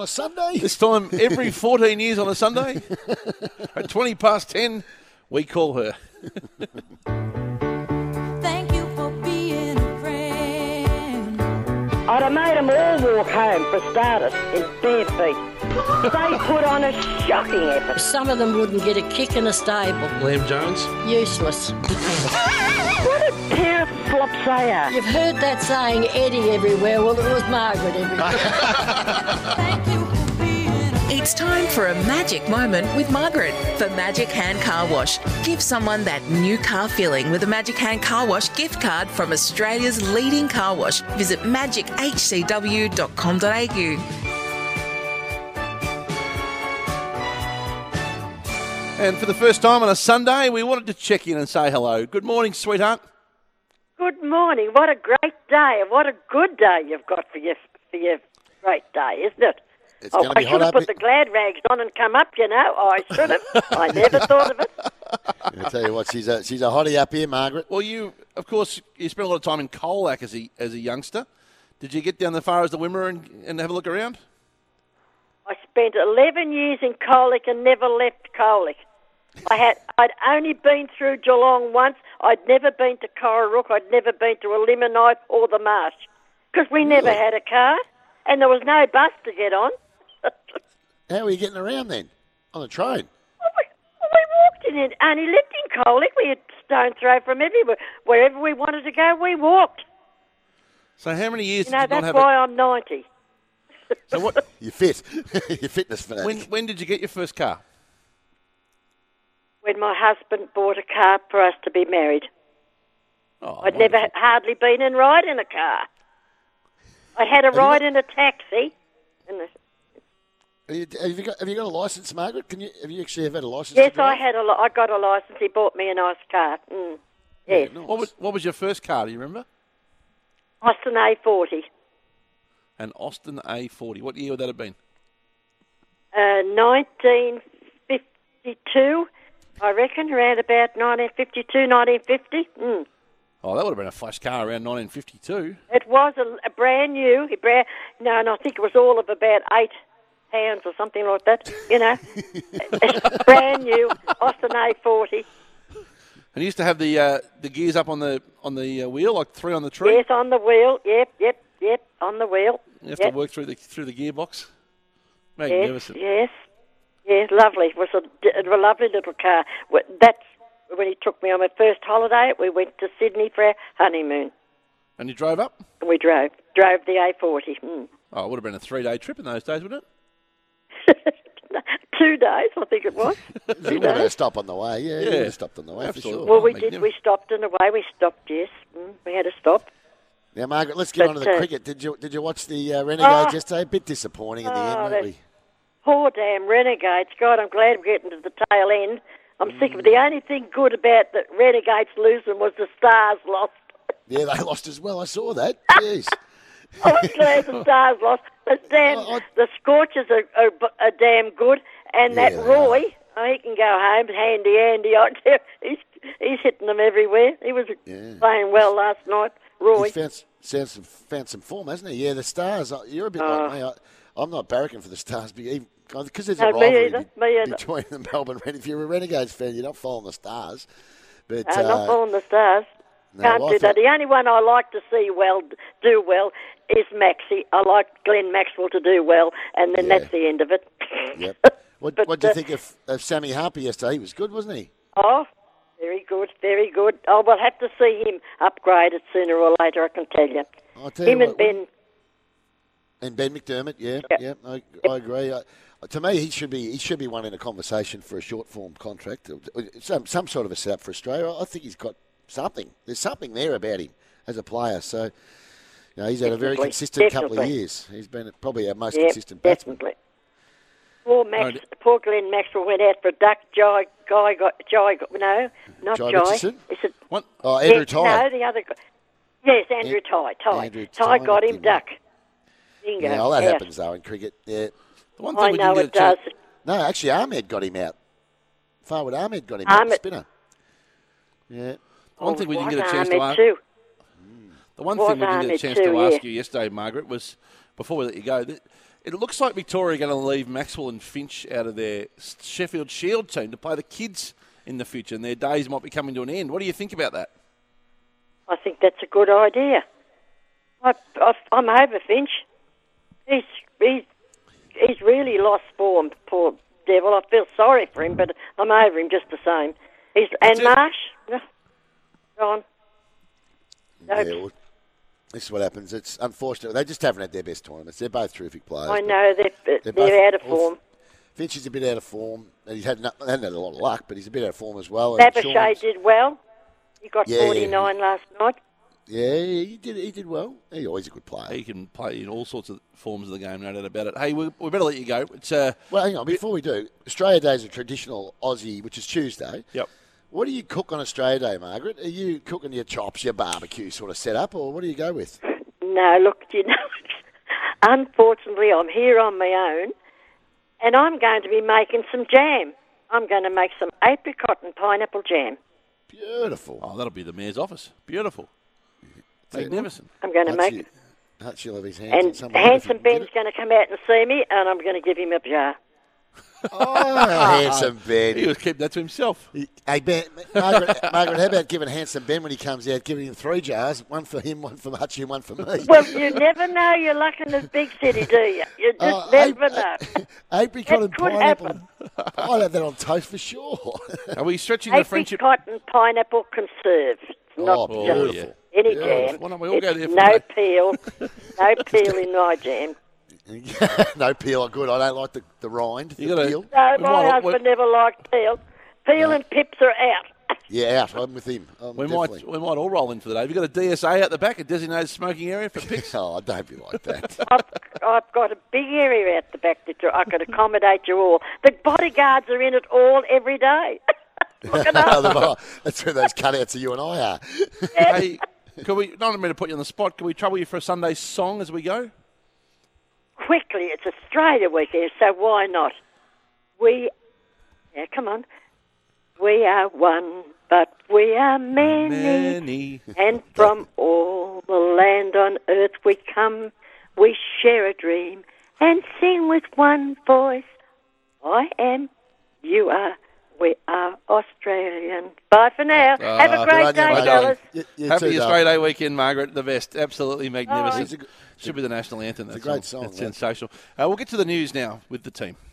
a Sunday. This time every 14 years on a Sunday. At 20 past 10, we call her. Thank you for being a friend. I'd have made them all walk home, for starters, in bare feet. They put on a shocking effort. Some of them wouldn't get a kick in a stable. Liam Jones. Useless. What a pair of flops they are. You've heard that saying, Eddie everywhere. Well, it was Margaret everywhere. Thank you for being a It's time for a magic moment with Margaret for Magic Hand Car Wash. Give someone that new car feeling with a Magic Hand Car Wash gift card from Australia's leading car wash. Visit magichcw.com.au. And for the first time on a Sunday, we wanted to check in and say hello. Good morning, sweetheart. Good morning. What a great day. What a good day you've got for your great day, isn't it? It's going to I be hot should have up. put the glad rags on and come up, you know. I should have. I never thought of it. I tell you what, she's a hottie up here, Margaret. Well, of course, you spent a lot of time in Colac as a youngster. Did you get down as far as the Wimmera and have a look around? I spent 11 years in Colic and never left Colic. I'd only been through Geelong once. I'd never been to Cororook. I'd never been to Eliminite or the Marsh because we never had a car and there was no bus to get on. How were you getting around then? On the train? We walked in it. Only lived in Colic. We had stone throw from everywhere. Wherever we wanted to go, we walked. So how many years You did know, you not that's have why I'm 90. So what? You're fit. You're fitness fanatic. When did you get your first car? When my husband bought a car for us to be married. Oh, I'd never hardly been in ride in a car. I had a ride in a taxi. Have you got a licence, Margaret? Have you actually ever had a licence? Yes, to drive? I got a licence. He bought me a nice car. Yes. Yeah, nice. What was your first car? Do you remember? Austin A40. An Austin A40. What year would that have been? 1952, I reckon, around about 1952, 1950. Oh, that would have been a flash car around 1952. It was a brand new, and I think it was all of about £8 or something like that, you know. Brand new Austin A40. And you used to have the gears up on the wheel, like three on the tree. Yes, on the wheel. Yep, on the wheel. You have to work through the gearbox. Magnificent. Yes, lovely. It was a lovely little car. That's when he took me on my first holiday. We went to Sydney for our honeymoon. And you drove up? And we drove the A40. Oh, it would have been a 3-day trip in those days, wouldn't it? 2 days, I think it was. You would have had a stop on the way. Yeah, you would have stopped on the way Absolutely. for sure. Well, we did. We stopped in a way. We stopped, yes. We had a stop. Now, Margaret, let's get on to the cricket. Did you watch the Renegades yesterday? A bit disappointing in the end, weren't we? Poor damn Renegades. God, I'm glad we're getting to the tail end. I'm sick of it. The only thing good about the Renegades losing was the Stars lost. Yeah, they lost as well. I saw that. Jeez. I was glad the Stars lost. The Scorchers are damn good. And that Roy, he can go home. Handy Andy, I tell you, he's hitting them everywhere. He was playing well last night, Roy. He's found some form, hasn't he? Yeah, the Stars. You're a bit like me. I'm not barracking for the Stars because there's a rivalry between the Melbourne Renegades. If you're a Renegades fan, you're not following the Stars. But I'm not following the Stars. Can't do that. The only one I like to see do well is Maxie. I like Glenn Maxwell to do well, and then that's the end of it. Yep. What do you think of Sammy Harper yesterday? He was good, wasn't he? Oh, very good, very good. Oh, we'll have to see him upgraded sooner or later, I can tell you. And Ben. And Ben McDermott, I agree. To me, he should be one in a conversation for a short form contract, some sort of a setup for Australia. I think he's got something. There's something there about him as a player. So, he's had a very consistent couple of years. He's been probably our most consistent batsman. Definitely. Poor Glenn Maxwell went out for a duck. Jai got Richardson? Is it? What? Oh, Andrew Tye. No, the other guy. Yes, Andrew Tye. Tye got him duck. Bingo. Yeah, that happens though in cricket. Yeah. The one thing I know it does. No, actually, Ahmed got him out. Farwood Ahmed got him out. The spinner. Yeah. One thing we didn't get a chance to ask. The one thing we didn't get a chance to ask you yesterday, Margaret, was before we let you go. It looks like Victoria are going to leave Maxwell and Finch out of their Sheffield Shield team to play the kids in the future, and their days might be coming to an end. What do you think about that? I think that's a good idea. I'm over Finch. He's really lost form, poor devil. I feel sorry for him, but I'm over him just the same. And Marsh, gone. Yeah, well, this is what happens. It's unfortunate. They just haven't had their best tournaments. They're both terrific players. I know, they're out of form. Finch is a bit out of form. And he's hasn't had a lot of luck, but he's a bit out of form as well. Babochet did well. He got 49 last night. Yeah, he did well. He's always a good player. He can play in all sorts of forms of the game, no doubt about it. Hey, we better let you go. It's well, hang on. Before we do, Australia Day is a traditional Aussie, which is Tuesday. Yep. What do you cook on Australia Day, Margaret? Are you cooking your chops, your barbecue sort of setup, or what do you go with? No, look, unfortunately, I'm here on my own, and I'm going to be making some jam. I'm going to make some apricot and pineapple jam. Beautiful. Oh, that'll be the Mayor's office. Beautiful. Magnificent. I'm going to make it. Hutchie will have his hands And Handsome Ben's going to come out and see me, and I'm going to give him a jar. Oh, Handsome Ben. He was keep that to himself. Hey, Ben, Margaret, how about giving Handsome Ben when he comes out, giving him 3 jars, one for him, one for Hutchie, and one for me? Well, you never know your luck in this big city, do you? You just never know. Apricot and That could pineapple. happen. I'll have that on toast for sure. Are we stretching the friendship? Apricot and pineapple conserve. Not just beautiful. any Beautiful. jam. Why don't we all go there for No that? peel. No peel in my jam. No peel, good. I don't like the rind. You the gotta- peel. No, We my might- husband never liked peel. Peel and pips are out. Yeah, out. I'm with him. We Definitely. might all roll in for the day. Have you got a DSA out the back, a designated smoking area for picks? Oh, don't be like that. I've got a big area out the back that I could accommodate you all. The bodyguards are in it all every day. Look it up. That's where those cutouts of you and I are. Hey, could we? Not meant to put you on the spot. Can we trouble you for a Sunday song as we go? Quickly, it's Australia week here, so why not? Come on. We are one, but we are many. And from all the land on earth we come, we share a dream and sing with one voice. I am, you are, we are Australian. Bye for now. Have a great day, fellas. Happy Australia Day weekend, Margaret. The best. Absolutely magnificent. Should be the national anthem. It's a great song. That's sensational. We'll get to the news now with the team.